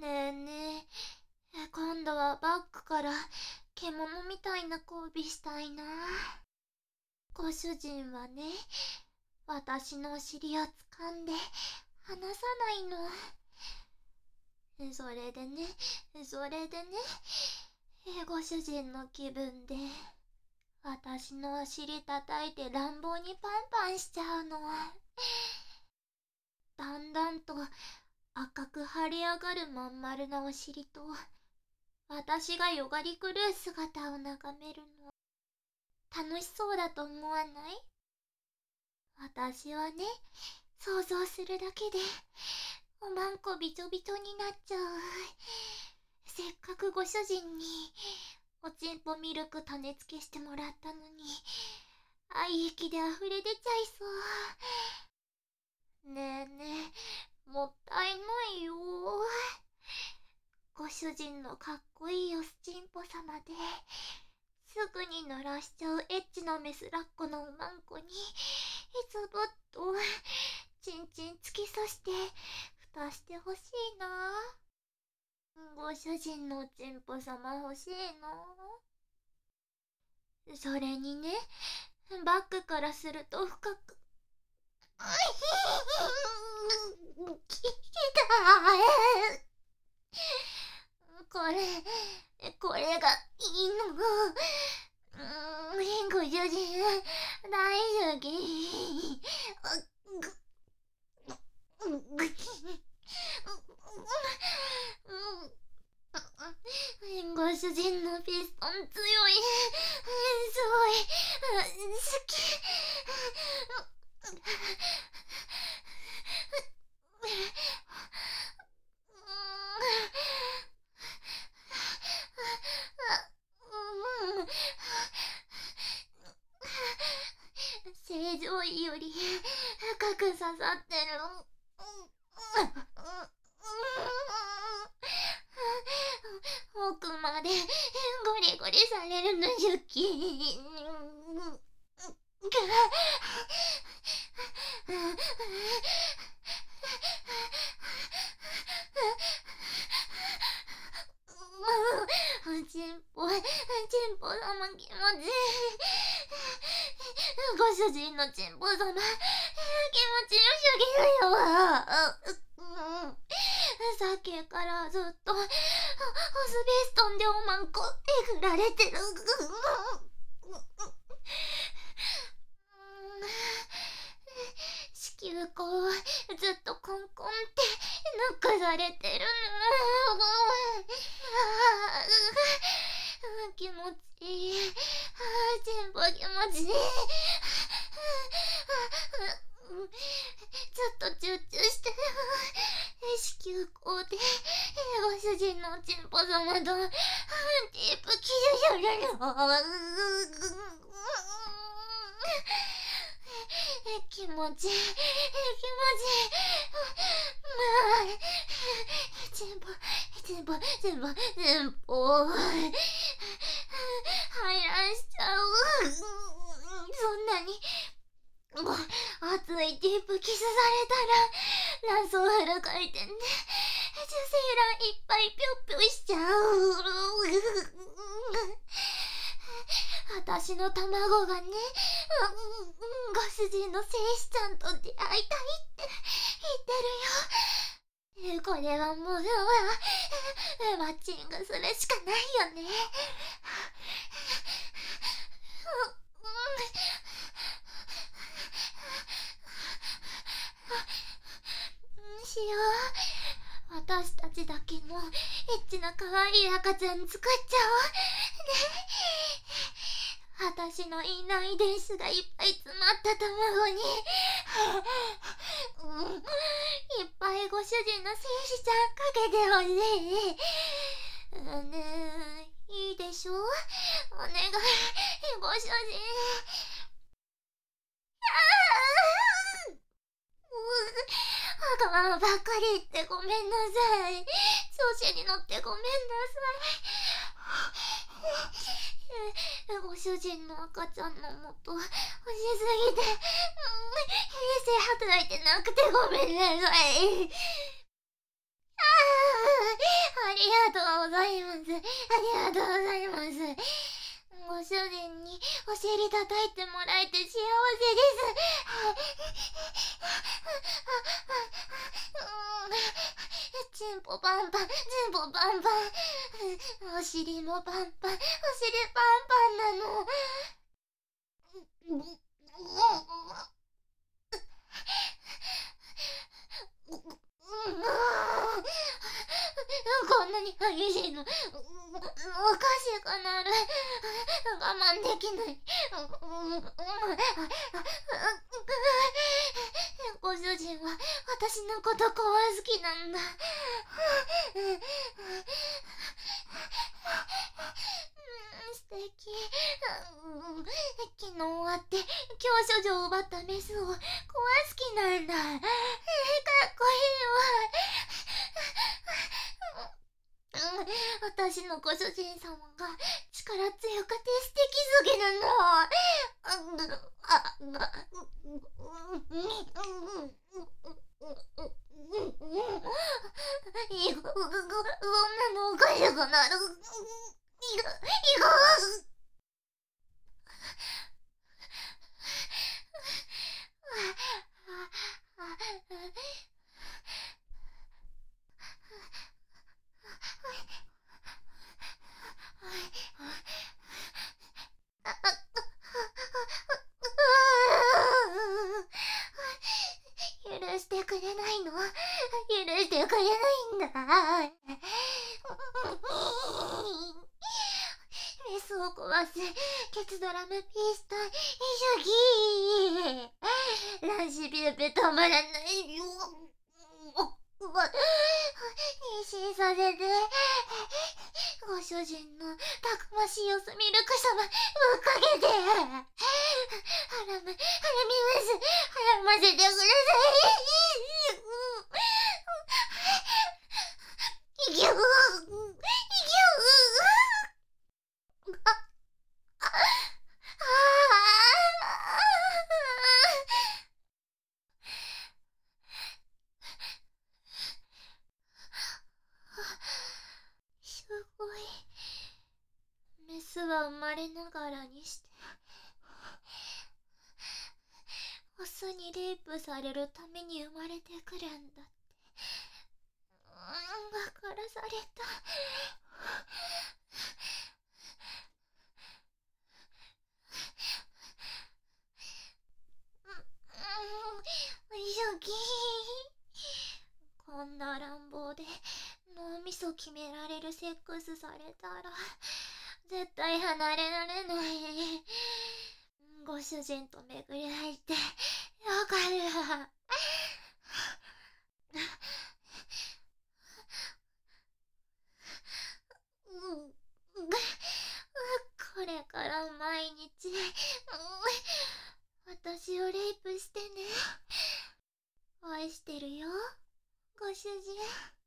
ねえねえ、今度はバッグから獣みたいな交尾したいな。ご主人はね、私のお尻を掴んで離さないの。それでね、ご主人の気分で私のお尻叩いて乱暴にパンパンしちゃうの。だんだんと赤く腫れ上がるまん丸なお尻と私がよがり狂う姿を眺めるの。楽しそうだと思わない？私はね、想像するだけでおまんこびちょびちょになっちゃう。せっかくご主人におちんぽミルク種付けしてもらったのに愛液で溢れ出ちゃいそう。ねえねえ、もったいないよ。ご主人のかっこいいおすちんぽ様ですぐに鳴らしちゃうエッチなメスラッコのおまんこにつぶっとチンチン突き刺して蓋してほしいな。ご主人のおちんぽ様欲しいな。それにね、バッグからすると深くきたこれがいいの。ご主人大好き。ご主人のピストン強い。すごい好き。正常位より深く刺さってる。奥までゴリゴリされるの好き。ちんぽ様気持ちいい。ご主人のちんぽ様気持ちよすぎるよ。さっきからずっとオスベストンでおまんこえぐられてる。子宮口はずっとコンコンってノックされてるの。気持ちいい。ちんぽ気持ちいい。ずっと集中してる。子宮口でご主人のちんぽ様とディープキスするの。気持ちいい。ちんぽ排卵しちゃう。そんなに熱いディープキスされたら卵巣フル回転で受精卵いっぱいぴょっぴょしちゃう。私の卵がね、ご主人の精子ちゃんと出会いたいって言ってるよ。これはもうマッチングするしかないよね。しよう。私たちだけのエッチな可愛い赤ちゃん作っちゃおうね。私のいない遺伝子がいっぱい詰まった卵にいっぱいご主人の精子ちゃんかけてほしい。ねえ、いいでしょ？お願い、ご主人。わがままばっかり言ってごめんなさい。調子に乗ってごめんなさい。ご主人の赤ちゃんの元欲しすぎて、平成働いてなくてごめんなさい。 ありがとうございます。ありがとうございます。ご主人にお尻叩いてもらえて幸せです。チンポパンパン、チンポパンパン。お尻もパンパン、お尻パンパンなの。こんなに激しいのおかしくなる。我慢できない。ご主人は私のこと怖好きなんだ。素敵。昨日会って教書所を奪ったメスを怖好きなんだ。かっこいいわ。私のご主人様が力強くて素敵すぎるの。そんなのおかしくなる。許してくれないの？許してくれないんだ。メスを壊すケツドラムピストルイシャギー。ランシビルベ止まらないよ。妊娠させて。ご主人のたくましいオスミルク様ぶっかけて。ハラミメスはらませてください。いきゅーすごい。メスは生まれながらにしてオスにレイプされるために生まれてくるんだって。分からされた。シャキー。こんな乱暴で脳みそ決められるセックスされたら絶対離れられない。ご主人と巡り合いってわかる。これから毎日私をレイプしてね。愛してるよ、ご主人。